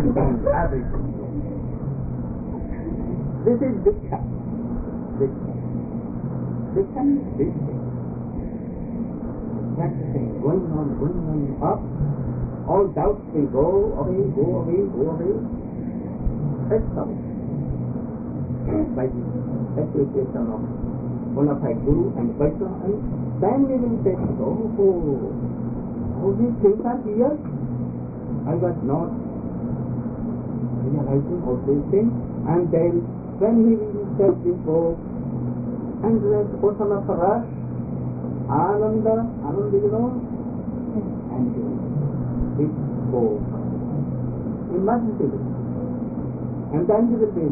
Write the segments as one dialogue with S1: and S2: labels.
S1: and everything. This is Diksha. Diksha is this thing. That's the thing. Going on up. All doubts will go away. That's all. By the appreciation of bona fide Guru and Vaishnava, and then we will say, all these things are here. I was not realizing all these things. And then when he will take this book, and there's ocean of rush, Ananda, you know, and this book, he must see it. And then he will be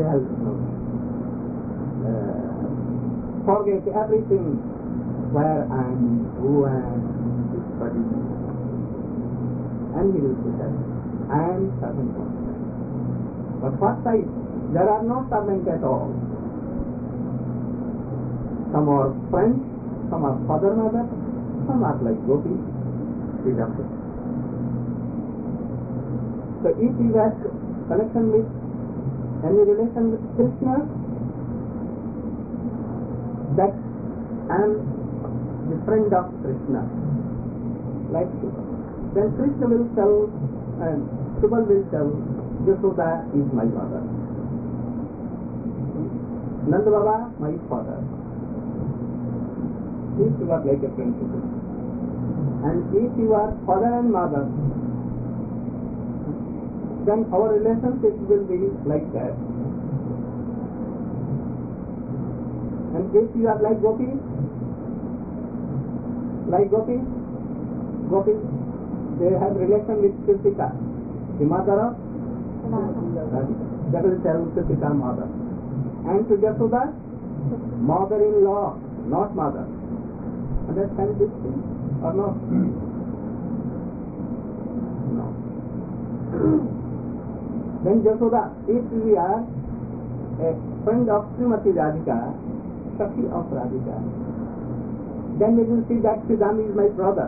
S1: forget everything where I am, who I am, study. And he will say that I am servant of God. But what side? There are no servants at all. Some are friends, some are father, mother, some are like gopis, deducted. So if you have connection with any relation with Krishna, that I am the friend of Krishna. Like then Krishna will tell, and Subal will tell, Yashoda is my mother. Nanda Baba, my father. If you are like a friend to him. And if you are father and mother, then our relationship will be like that. And if you are like gopis, they have relation with Kritika, the mother of Radhika. That will tell Kritika mother. And to Yashoda, mother-in-law, not mother. Understand this thing or not? No. Then Yashoda, if we are a friend of Srimati Radhika, Sakhi of Radhika, then we will see that Sridham is my brother.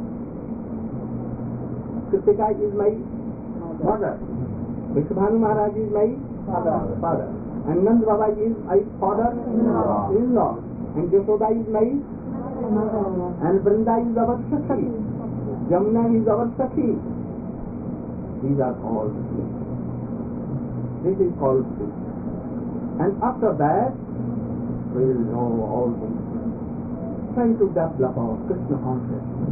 S1: Kritika is my mother. Vishwabhanu Maharaj is my father. And Nand Baba is my father-in-law. And Yashoda is my and Vrinda is our Sakhi. Jamuna is our Sakhi. These are all things. This is called this. And after that, we will know all these things. Try to develop our Krishna consciousness.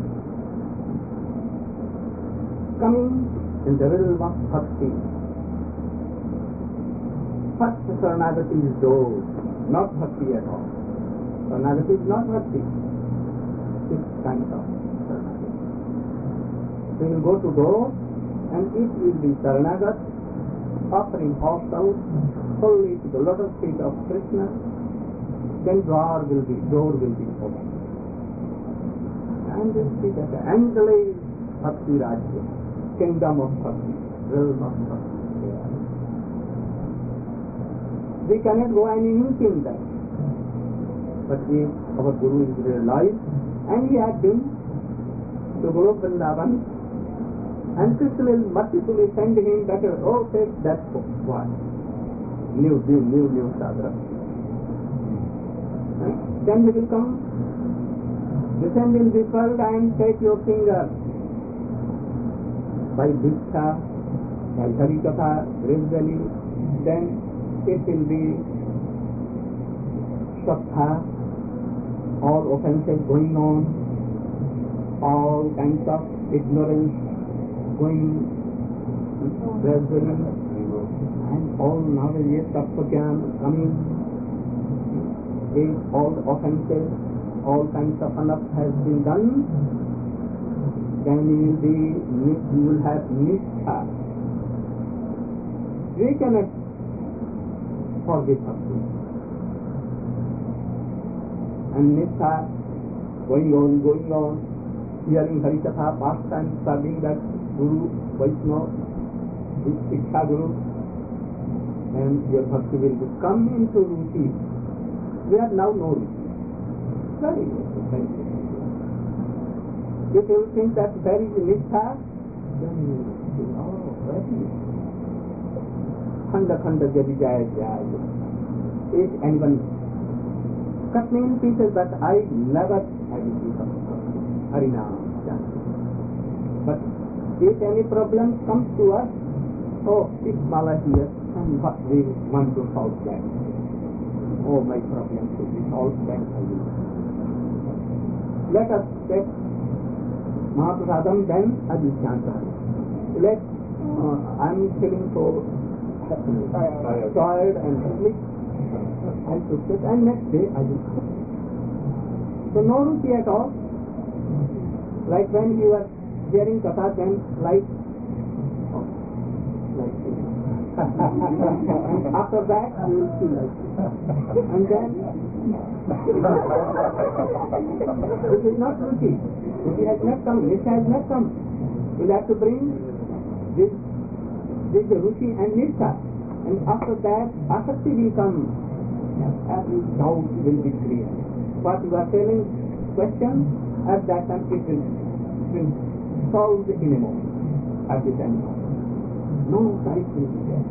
S1: Coming in the realm of bhakti. First Saranagati is those, not bhakti at all. Saranagati is not bhakti. This kind of Saranagati. We will go to those, and it will be Saranagat, offering ourselves wholly to the lotus feet of Krishna, then door will be open. And we see that the endless Bhakti Rajya, kingdom of Bhakti, realm of Bhakti. We cannot go any inch in that. But if our Guru is realized, and he had been to Guru Vrindavan, and Krishna will mercifully send him better, take that one. New sadhana. Then he will come, descend in this world and take your finger by Diksha, by Harikatha, gradually, then it will be Shraddha, all offenses going on, all kinds of ignorance going gradually, and all knowledge of Jnana coming, if all offenses, all kinds of enough has been done, then you will have Nishtha. We cannot forget Bhakti. And Nishtha, going on, hearing Harikatha, pastime, serving that Guru, Vaishnava, this Shiksha Guru, and your Bhakti will come into Ruchi. We are now no Ruchi. Very good. If you think that there is Nishtha, then you say, oh, very. Khanda khanda jadi jaya jaya. If anyone cut me in pieces, but I never will become Harinam. But if any problem comes to us, oh, it's Mala here, and what we want to solve that. Oh, my problem should be solved, then I will. Let us take Mahaprasadam, then I will chant. Let, I'm feeling so tired and sleep. I took it, and next day I will come. So no ruchi at all. Like when you are hearing katha, then like this. And after that you will feel like this. And then this is not ruchi. Ruchi has not come. Nisha has not come. We'll have to bring this ruchi and nisha. And after that, asakti will come. Every doubt will be clear. What you are telling question, at that time it will solve in a moment. At the time. No sight will be there.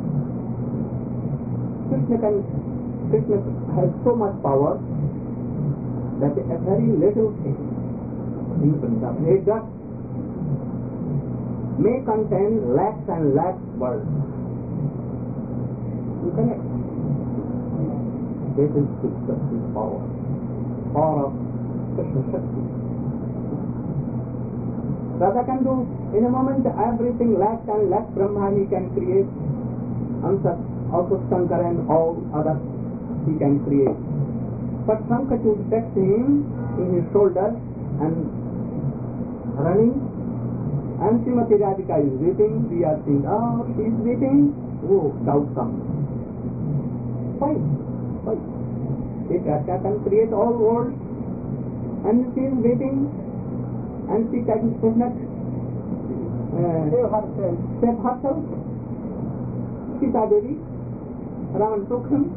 S1: Krishna has so much power that a very little thing in Vrindavan, a dust, may contain lakhs and lakhs words. You connect. This is Krishna's power. Power of Krishna Shakti. Radha can do in a moment everything, lakhs and lakhs Brahma he can create. Ansar, also Shankar and all others he can create. But Shankachud takes him in his shoulder and running, and Srimati Radhika is weeping. We are saying, oh, she is weeping. Oh, doubt comes. Why? If Radhika can create all worlds, and she is waiting, and she can not save herself. Sita Devi, Raman took him,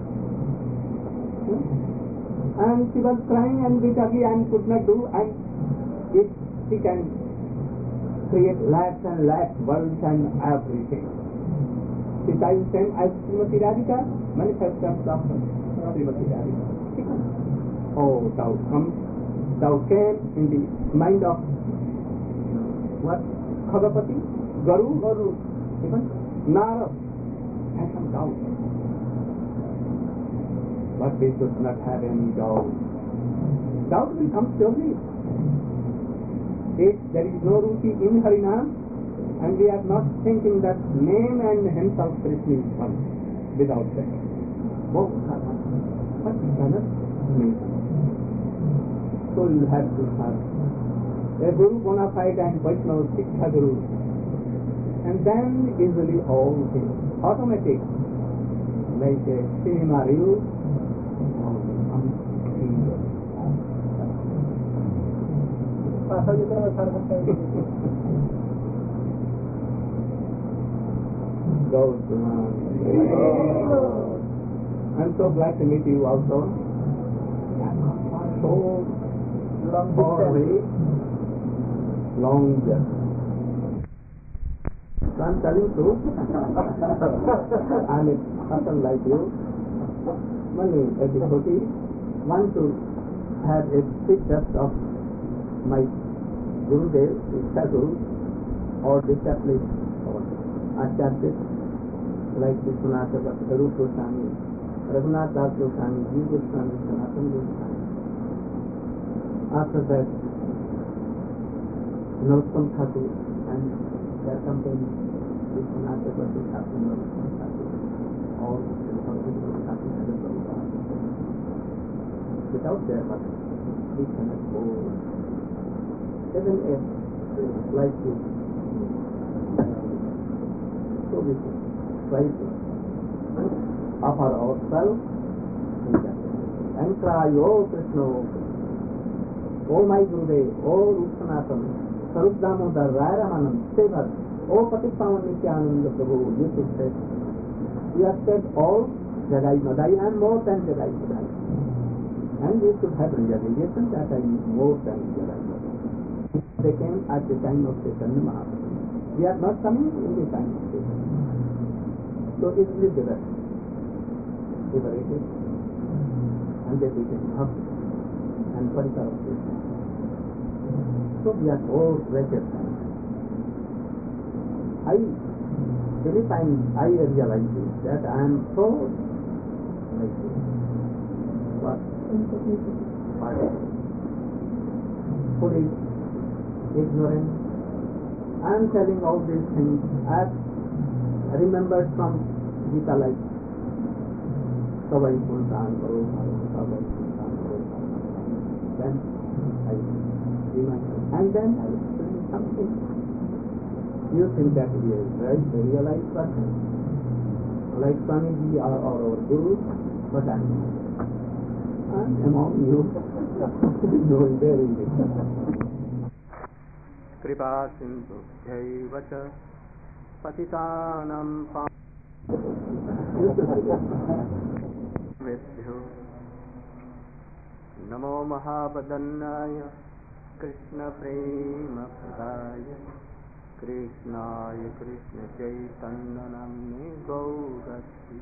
S1: and she was crying and bitterly and could not do, and if she can create lakhs and lakhs worlds and everything. Sita is same as Srimati Radhika, manifestation of Srimati Radhika. Oh, doubt came in the mind of what? Khagapati? Garu? Even Narad had some doubt. But we should not have any doubt. Doubt will come surely. If there is no ruchi in Harinam, and we are not thinking that name and himself Krishna is one, without that. What we cannot make. So you have to have a Guru bona fide and Vaishnava Siksha Guru. And then easily all things automatic, like a cinema reel. I'm so glad to meet you also. So long journey. So I'm telling truth. I'm a person like you. Many devotees want to have a picture of my Gurudev, Sadhu, or disciple or Acharya, like Vishwanatha Rupa Goswami, Raghunath Das Goswami, Jiva Goswami, Sanatana Goswami. After that, Narottam Thakur and their company, Vishwanatha Bhatti Thakur, Narottam Thakur, all the Bhagavad Thakur and the Prabhupada. Without their but we cannot go. Even if like this, so we should try to offer ourselves and cry, oh Krishna, oh my Gurudev, oh Rupanathan, Sarup Damodar, Raya Ramanand, save us, oh Patipavan Nityananda Prabhu, you should say. We have said all Jagai Madai and more than Jagai Madai. And we should have realization that I am more than Jagai Madai. They came at the time of Chaitanya Mahaprabhu. We are not coming in the time state. So easily liberated, and they became happy and Parikara. So we are all wretched. Every time I realize this, that I am so like this. What? Foolish, ignorant. I am telling all these things as remembered from Gita, like Savai Kultan Karo, Savai Kultan Karo. Then I remind, and then I explain something. You think that he is right, a realized person, like Swamiji or our Guru, but I am not. And among you, knowing very little. Kripa Sindhu Jaivacha Patitanam Vidhu Namo Mahabadannaya Krishna Prema Pradaya Krishnaya Krishna Chaitanya Namne Gaurati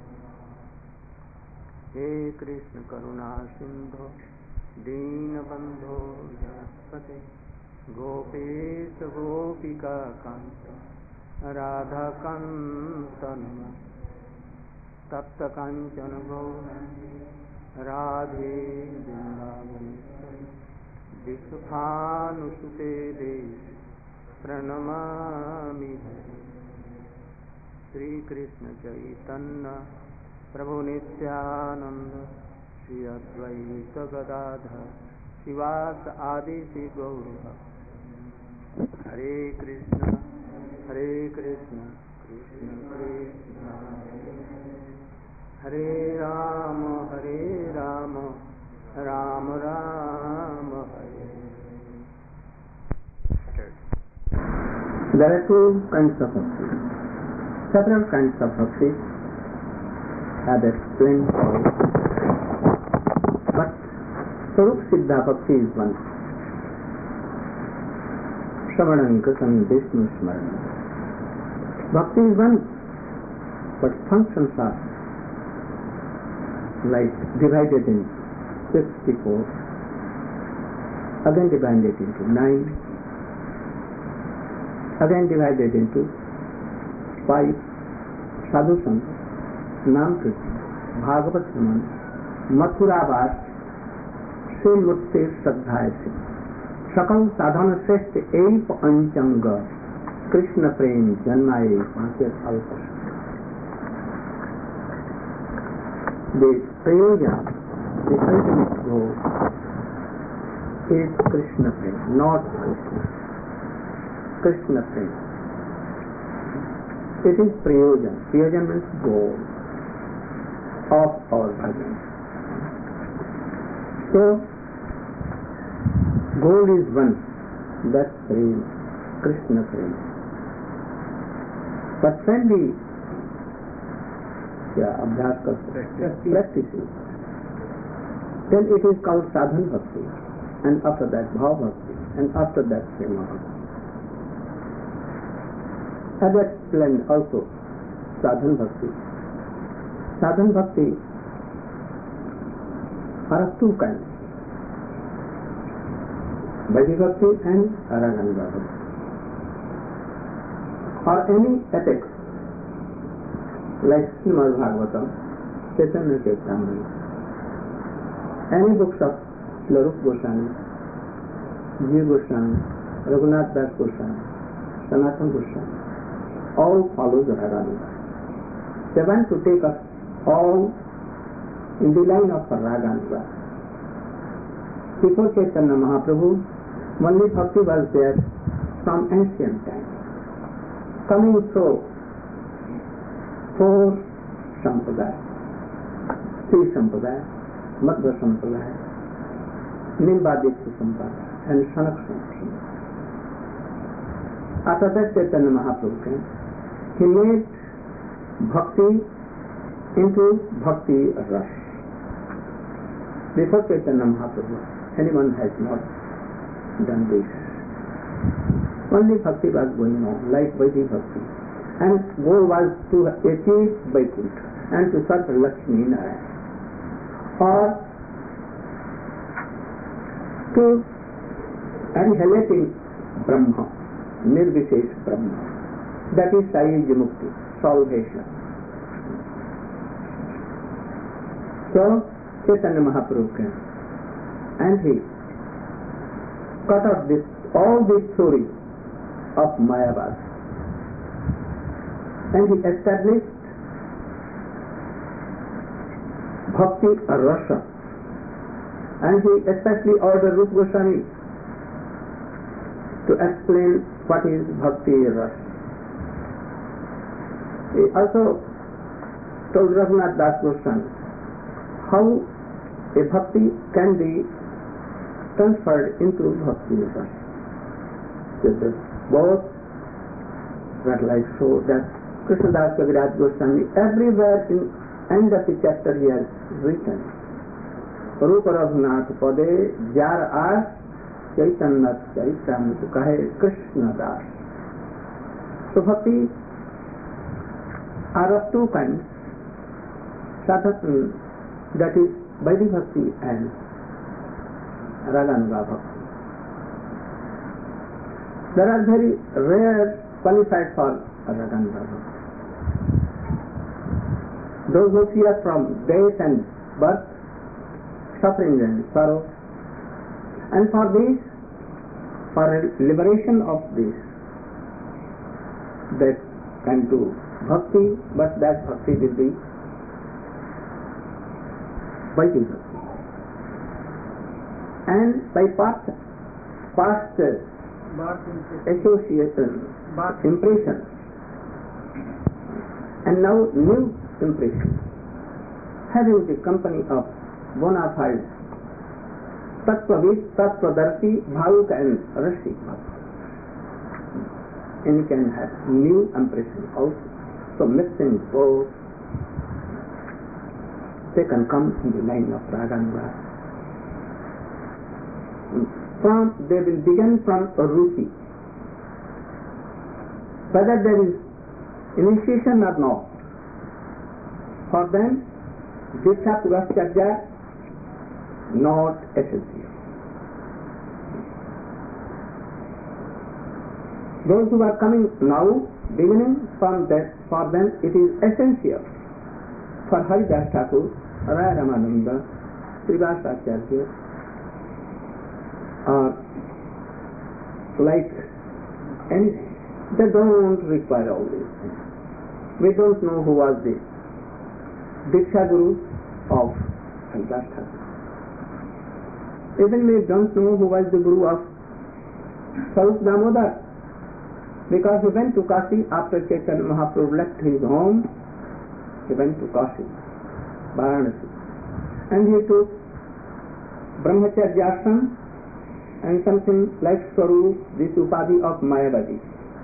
S1: He Krishna Karuna Sindhu Deenabandho Jaspate Gopesha Gopika Kanta Radha Kanta Tapta Kanchana Gaurani Radhe Vrindavaneshwari Vishwabhanusute Devi Pranamami Shri Krishna Chaitanya Prabhu Nityananda Shri Advaita Gadadhar Shivas Adi Shri Gaura Hare Krishna Krishna Krishna Hare Rama Rama Rama Hare.
S2: There are two kinds of bhakti. Several kinds of bhakti are explained for. But Swarup Siddha Bhakti is one. Shravanam Kirtanam Vishnu Smaranam. Bhakti is one, but functions are like divided in 64, again divided into 9, again divided into 5, Sadhu Sangha, Nam Kirtan, Bhagavat Raman, Mathura Vas, Sri Murti Sadhaya Se, Sakal Sadhana Shrest Eip Anchanga, Krishna Prem Janmai Pankir Alpas. The Prayojan, the ultimate goal, is Krishna Prem, not Krishna. Krishna Prem. It is Prayojan. Prayojan means goal of our bhajan. So, goal is one, that's Prem, Krishna Prem. But when we abhyas practice it, then it is called sadhan bhakti, and after that bhav bhakti, and after that prema bhakti. As explained also, sadhan bhakti. Sadhan bhakti are of two kinds, Vaidhi bhakti and Raganuga bhakti. Or any epics like Srimad Bhagavatam, Chaitanya Charitamrita, any books of Srila Rupa Goswami, Jiva Goswami, Raghunath Das Goswami, Sanatana Goswami, all follow the Raganuga. They want to take us all in the line of Raganuga. Before Chaitanya Mahaprabhu, only bhakti was there from ancient times, coming through 4 sampradayas, Sri Sampradaya, Madhva Sampradaya, Nimbaditya Sampradaya, and Sanak Sampradaya. After that Chaitanya Mahaprabhu came, he made bhakti into bhakti rush. Before Chaitanya Mahaprabhu, anyone has not done this. only bhakti was going on, like Vaidhi bhakti. And goal was to achieve Vaikuntha and to serve Lakshmi Narayana. Or to annihilating Brahma, Nirvishesh Brahma. That is Saiyuj Mukti, salvation. So Chaitanya Mahaprabhu came and he cut off all this story of Mayavad and he established Bhakti Rasa, and he especially ordered Rupa Goswami to explain what is Bhakti Rasa. He also told Raghunath Das Goswami how a bhakti can be transferred into Bhakti Rasa. Both were like so that Krishnadas Kaviraj Goswami everywhere in end of the chapter he has written Rupa Raghunath Pade Jar As Chaitanya Chaitamut Kahe Krishna Das. So bhakti are of two kinds, Sadhana, that is Vaidhi Bhakti, and Raganuga Bhakti. There are very rare qualified for Raganuga Bhakti. Those who fear from death and birth, suffering and sorrow, and for this, for liberation of this, they can do bhakti, but that bhakti will be Vaidhi Bhakti. And by past association, impression, and now new impression, having the company of bona fide Tattvavid, Tattvadarshi, Bhavuk and Rashik Bhakti. And you can have new impression also. So mixing both, they can come in the line of Raganuga. They will begin from Ruchi. Whether there is initiation or not, for them, Diksha Purashcharya not essential. Those who are coming now, beginning from that, for them it is essential. For Haridas Thakur, Raya Ramananda, Srivas Acharya, or like anything, they don't require all these things. We don't know who was the Diksha Guru of Haridas Thakur. Even we don't know who was the Guru of Swarup Damodar, because he went to Kashi after Chaitanya Mahaprabhu left his home. He went to Kashi, Varanasi, and he took Brahmacharya ashram and something like Swarup, this Upadhi of Mayavadi.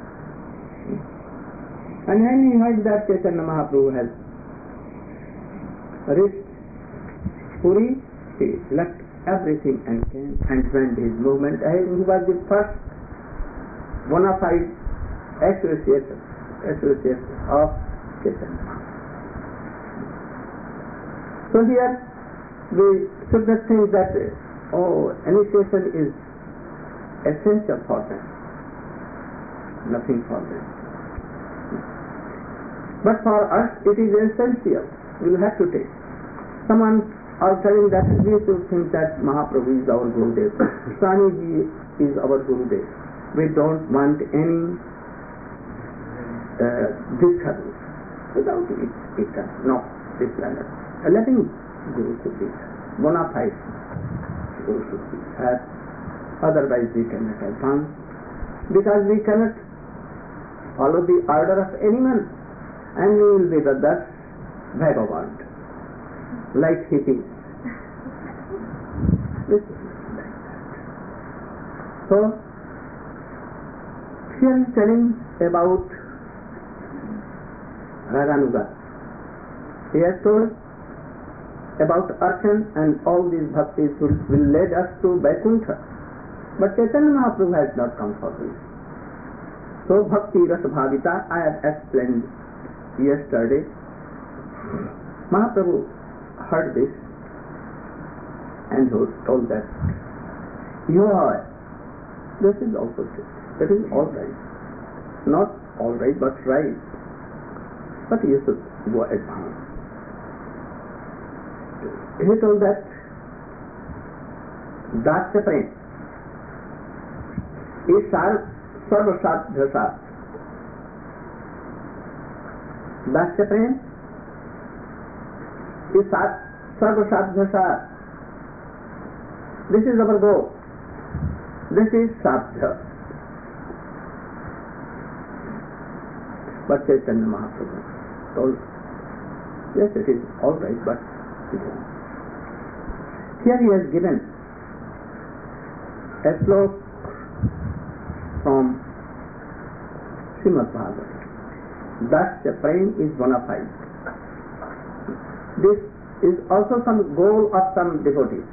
S2: And when he heard that Chaitanya Mahaprabhu has reached Puri, he left everything and came and went his movement ahead. He was the first bona fide associate of Chaitanya. So here we should not think that initiation is essential for them, nothing for them. But for us it is essential. We will have to take. Someone are telling that we should think that Mahaprabhu is our Gurudev, Swamiji is our Gurudev. We don't want any disturbance. Without it can no this planet. A living Guru should be bona fide Guru should be had. Otherwise we cannot advance, because we cannot follow the order of anyone, and we will be the thus vagabond, like hippies. So, here is telling about Raganuga. He has told about Archan and all these bhaktis will lead us to Vaikuntha. But Chaitanya Mahaprabhu has not come for this. So Bhakti Rasa Bhavita, I have explained yesterday. Mahaprabhu heard this and he told that this is also true. That is all right. Not all right, but right. But you should go advance. He told that Dasya Prem is Sarvasatdhasa. Dasya Prem is Sarvasatdhasa. This is our goal. This is Sadhya. But Chaitanya Mahaprabhu told, yes, it is all right, but here he has given a slok from Srimad Bhagavatam. Dasya Prem is bona fide. This is also some goal of some devotees.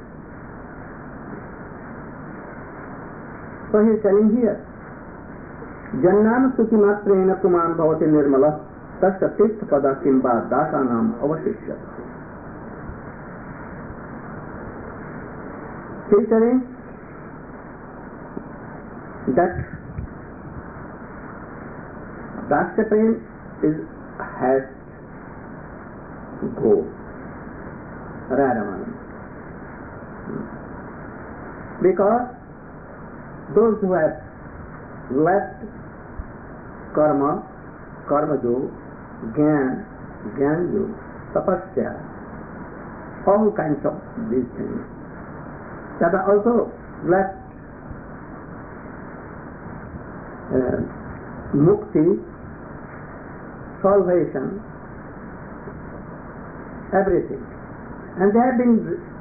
S2: So he is telling here, Jannam Sukhi Matrena Kuman Bhavati Nirmala Tasya Tirtha Pada Kimba Dasanam Avashishya. He is telling that Dasya Prem has go Radhaman. Because those who have left karma yoga, gyan yoga, tapasya, all kinds of these things that are also left mukti, salvation, everything, and they have been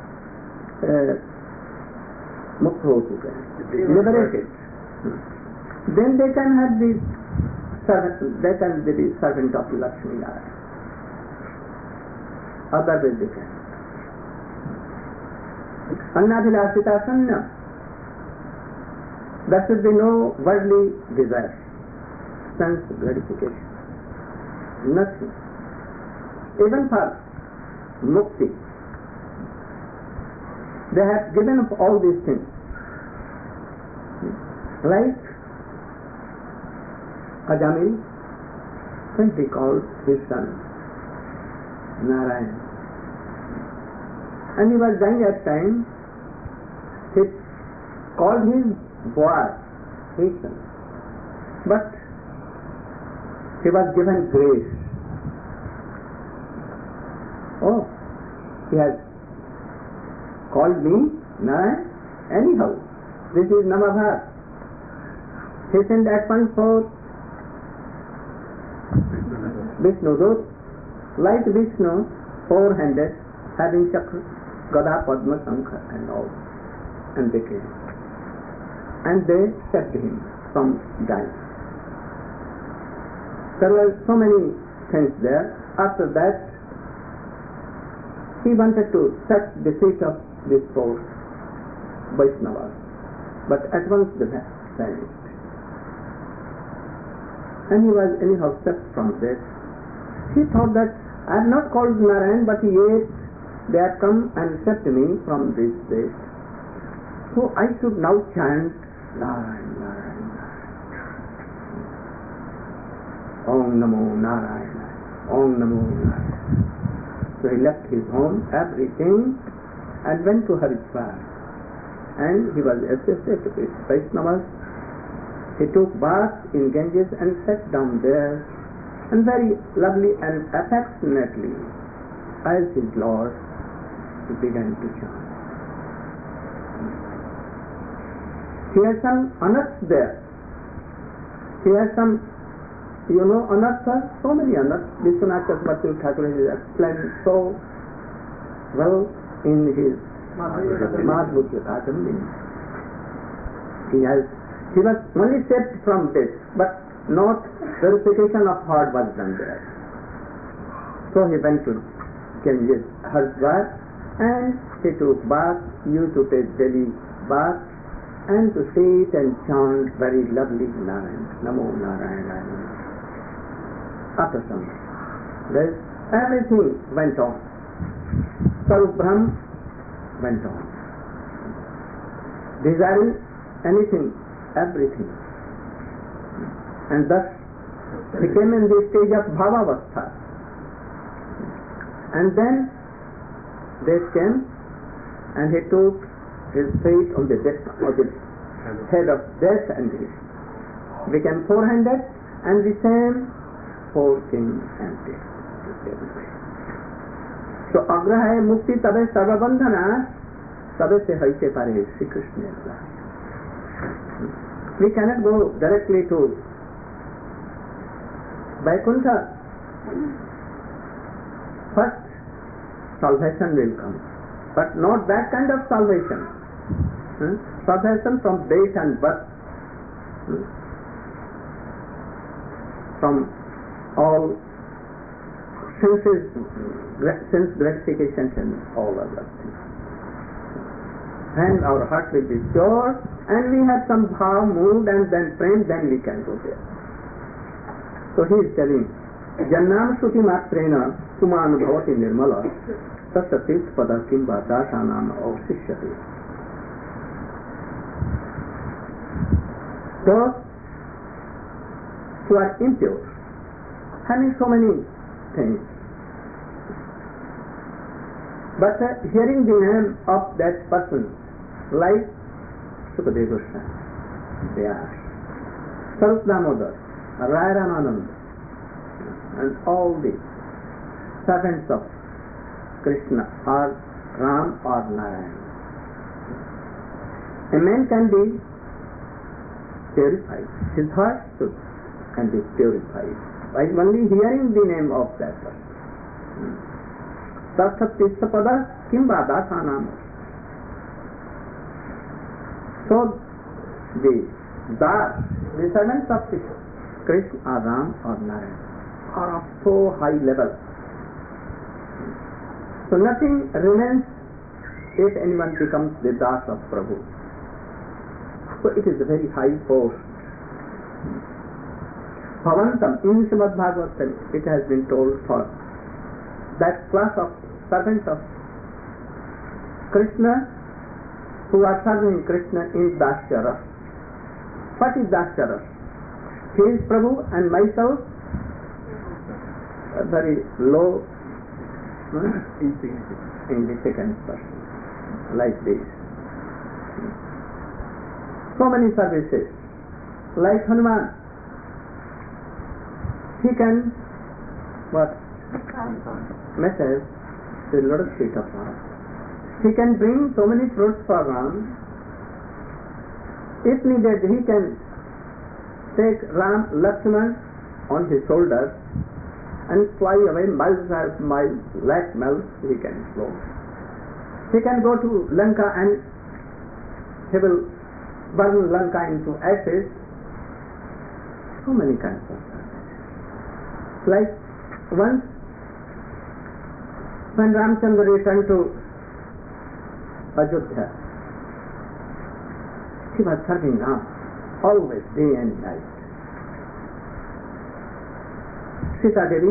S2: liberated. Then they can have the servant, they can be the servant of Lakshmi Narayana. Otherwise they can. Annabhilasita Sanya. There should be no worldly desire, sense gratification. Nothing. Even for mukti, they have given up all these things. Like Ajamil, when he called his son Narayan, and he was dying at time, he called his boy, his son, but he was given grace. Oh, he has called me Narayan, anyhow, this is Namabhat. He sent at once for Vishnu Dut, like Vishnu, four-handed, having chakra, Gada, Padma, Shankha and all. And they came. And they saved him from dying. There were so many things there. After that, he wanted to touch the feet of these four Vaishnavas. But at once they vanished. And he was anyhow saved from this. He thought that I have not called Narayan, but yet they have come and saved me from this place. So I should now chant Narayan, Narayan, Narayan. Om Namo Narayana, Om Namo Narayana. So he left his home, everything, and went to Haridwar. And he was associated with Vaishnavas. He took bath in Ganges and sat down there, and very lovely and affectionately, as his Lord, he began to chant. He has some anarthas there. He has some, anarthas, so many anarthas. Vishwanath Chakravarti Thakur has explained so well in his Madhurya Kadambini. He was only saved from this, but not purification of heart was done there. So he went to Ganges, Haridwar, and he took bath, used to take daily bath, and to sit and chant very lovely Narayana, Namo Narayana. After some days, everything went on. Sarup Brahm went on. Desiring anything, everything. And thus he came in the stage of Bhavavastha. And then death came and he took his feet on the head of death and he became four-handed and the same four came empty. So agraha mukti tabe sarvabandhana tabe se haite pare Sri Krishna. We cannot go directly to Vaikuntha. First salvation will come, but not that kind of salvation. Salvation from death and birth, from all sense gratifications and all other things. When our heart will be pure and we have some bhav, mood and then prem, then we can go there. So he is telling, Jannam Shruti Matrena Kuman Bhavati Nirmala Tasya Tirth Pada Kimba Dasanam Avsishyati. Those who are impure, having so many things, but hearing the name of that person, like Sukadeva Goswami, Vyas, Sarup Damodar, Rai Ramananda, and all the servants of Krishna or Ram or Narayana. A man can be purified. His heart can be purified by only hearing the name of that person. Tasattissapada kimba dasanam. So the servants of Krishna or Ram or Narayana are of so high level. So nothing remains if anyone becomes the Das of Prabhu. So it is a very high post. Bhavantam, in Srimad Bhagavatam, it has been told for that class of servants of Krishna who are serving Krishna in Dasya Ras. What is Dasya Ras? He is Prabhu and myself very low, insignificant person, like this. So many services, like Hanuman, he can message the lotus feet of Ram. He can bring so many fruits for Ram. If needed, he can take Ram Lakshman on his shoulders and fly away miles and miles, lakh miles he can flow. He can go to Lanka and he will burn Lanka into ashes. So many kinds of services. Like once when Ramchandra returned to Ajodhya, he was serving Ram always, day and night. Sita Devi,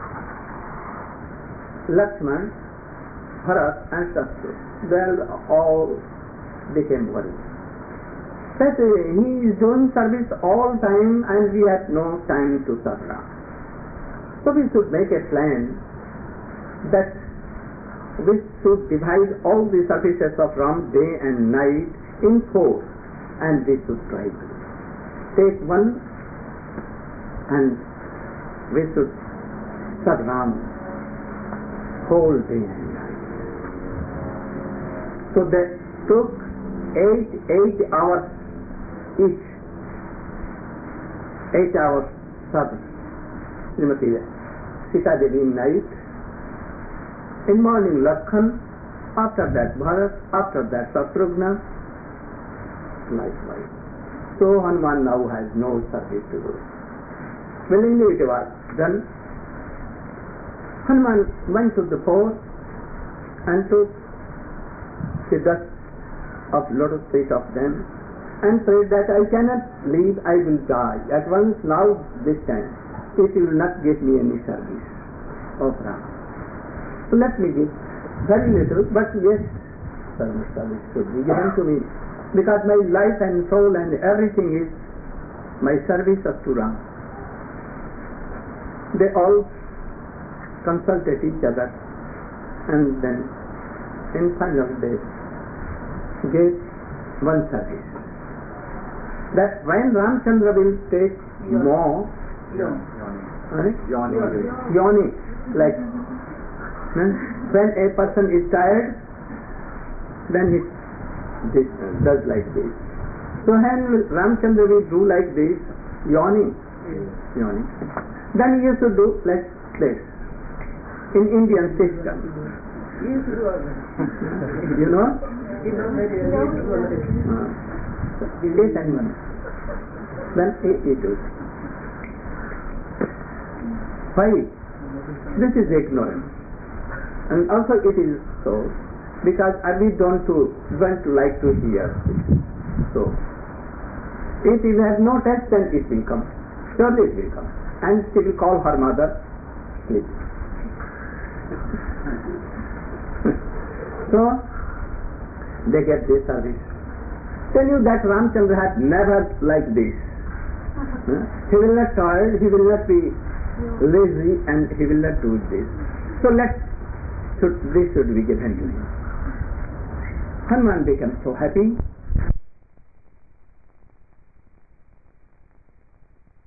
S2: Lakshman, Bharat and Shastru, they all became worried. That he is doing service all time and we have no time to serve Ram. So we should make a plan that we should divide all the services of Ram day and night in four, and we should try to take one and we should serve Ram whole day and night. So they took 8 hours each. 8 hours service. Srimati Sita Devi in night. In morning Lakshman, after that Bharat, after that Shatrugna, likewise. So Hanuman now has no service to do. Willingly it was done. Hanuman went to the forest and took the dust of lotus feet of them and prayed that I cannot live, I will die at once, now, this time, if you will not give me any service of Ram. So let me give very little, but yes, service should be given to me, because my life and soul and everything is my service up to Ram. They all consulted each other, and then in final they gave one service, that when Ramchandra will take more yoni, like when a person is tired, then he does like this. So when Ramchandra will do like this, yoni, then he used to do like this in Indian system. You know? Yes and no. Then he does. Why? This is ignorance. And also it is so because we don't like to hear. So if we have no test, then it will come. Surely it will come. And she will call her mother, please. So they get this service. Tell you that Ramchandra had never like this. He will not tired, he will not be lazy, and he will not do this. So this should be given to him. Hanuman became so happy.